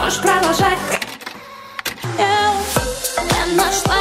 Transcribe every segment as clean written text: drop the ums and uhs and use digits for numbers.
можешь продолжать. Я нашла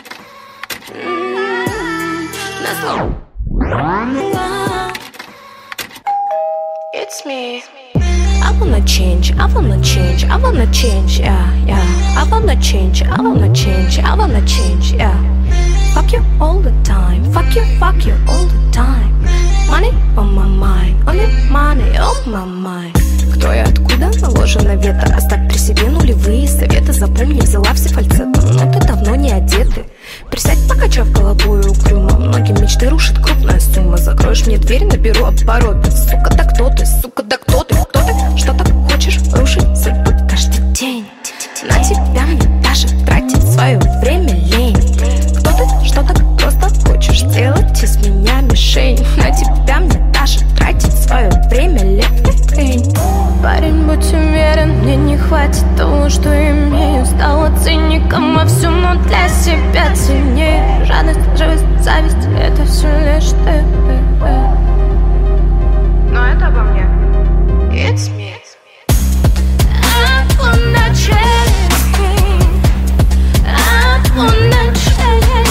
It's me. I wanna change, I wanna change, I wanna change, yeah, yeah. I wanna change, I wanna change, I wanna change, yeah. Fuck you all the time, fuck you all the time. Money on my mind, only money on my mind. Кто и откуда наложено вето? Оставь при себе нулевые советы. Запомни, взяла все фальцеты, но ты давно не одеты. Присядь, покачав головой угрюмо. Многие мечты рушит крупная сумма. Закроешь мне дверь, наберу обороты. Сука, да кто ты? Сука, да кто ты? Кто ты? Что так хочешь рушить судьбу каждый день? На тебя мне даже тратить свое время лень. Кто ты? Что так просто хочешь сделать из меня мишень? На тебя мне даже тратить свое время лень. Парень, будь уверен, мне не хватит того, что имею. Стала циником во всем, но для себя ценнее. Жадность, живость, зависть — это все лишь ты. Но это обо мне. It's me. I wanna change. I wanna change.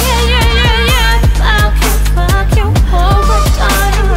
Fuck you all the time.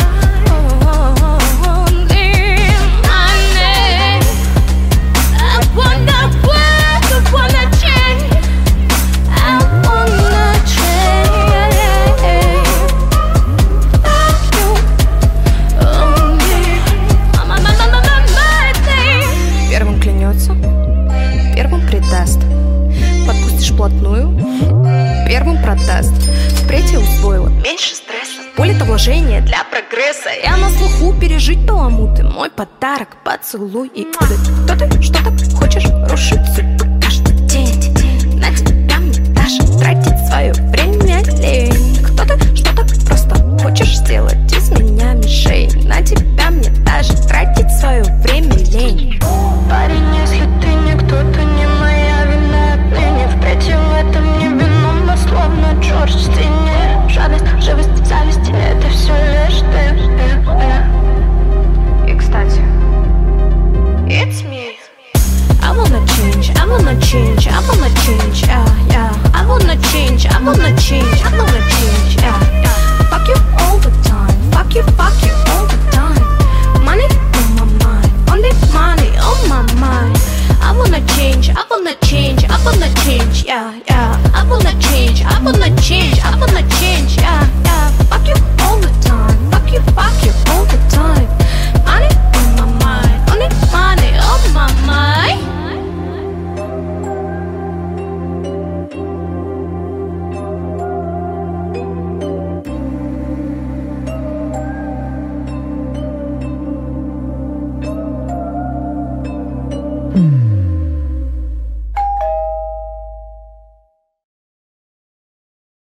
Первым предаст. Подпустишь плотную, первым продаст. Впредь я усвоила меньше стресса, более вложения для прогресса. Я на слуху пережить таламуты. Мой подарок, поцелуй и уды. Кто ты? Что так хочешь рушить судьбу каждый день? На тебя мне даже тратить свое время лень. Кто ты? Что так просто хочешь сделать из меня мишень? На тебя мне даже тратить свое время лень. Парень, если ты никто, то не моя вина отныне. Впредь я в этом не виновна, словно Джордж в стене. Жадность, живость, зависть — это все лишь ты. И, кстати, it's me. I wanna change, I wanna change, I wanna change, yeah, yeah. I wanna change, I wanna change, I wanna change, yeah, yeah. Fuck you all the time, fuck you all the time. Money on my mind, only money on my mind. I wanna change, I wanna change, I wanna change, yeah, yeah. I wanna change, I wanna change, I wanna change, yeah, yeah. Fuck you all the time, fuck you all the time. Money on my mind, only money on my mind. Mm.